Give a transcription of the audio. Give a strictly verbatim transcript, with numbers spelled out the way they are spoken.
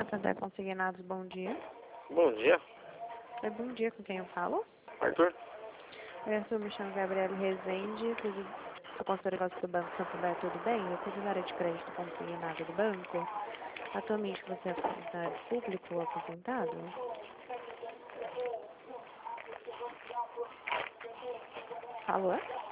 Santander Consignados, bom dia. Bom dia, É bom dia, com quem eu falo? Arthur. Oi, Arthur, me chamo Gabriela Rezende, cuido- sou consultora de negócios do Banco Santander, tudo bem? Eu cuido da área de crédito consignado do banco. Atualmente você é funcionário público ou aposentado? Alô?